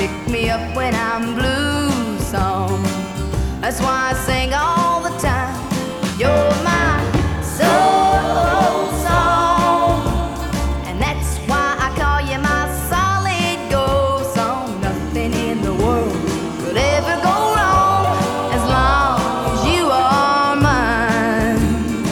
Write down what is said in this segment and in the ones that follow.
pick me up when I'm blue song. That's why I sing all the time. You're my soul song, and that's why I call you my solid gold song. Nothing in the world could ever go wrong as long as you are mine.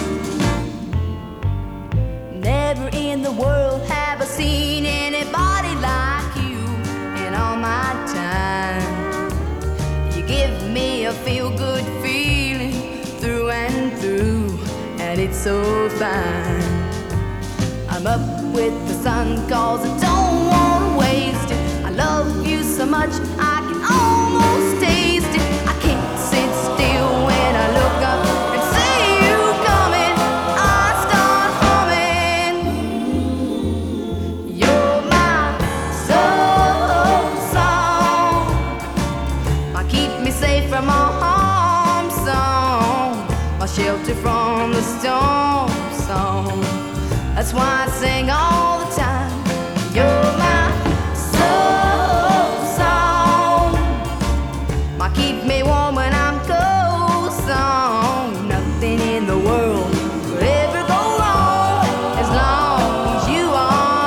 Never in the world have I seen anybody like you in all my time. You give me a feel-good feeling through and through, and it's so fine. I'm up with the sun 'cause I don't want to waste it. I love you so much I can almost taste it. I can't sit still when I look up and see you coming. I start humming. You're my soul song. I keep me safe from all harm song, my shelter from the storm song. That's why I sing all the time. You're my soul song, my keep me warm when I'm cold song. Nothing in the world could ever go wrong as long as you are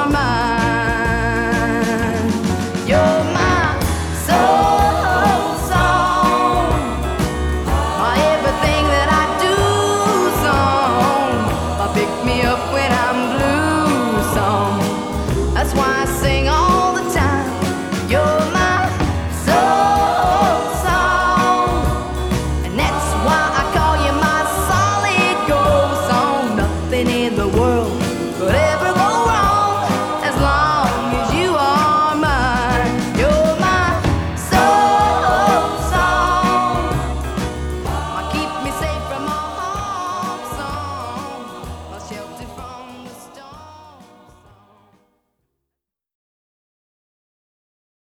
mine. You're my soul song, my everything that I do song, my pick me up when I'm blue song. That's why I sing all the time. You're my soul song, and that's why I call you my solid gold song. Nothing in the world could ever go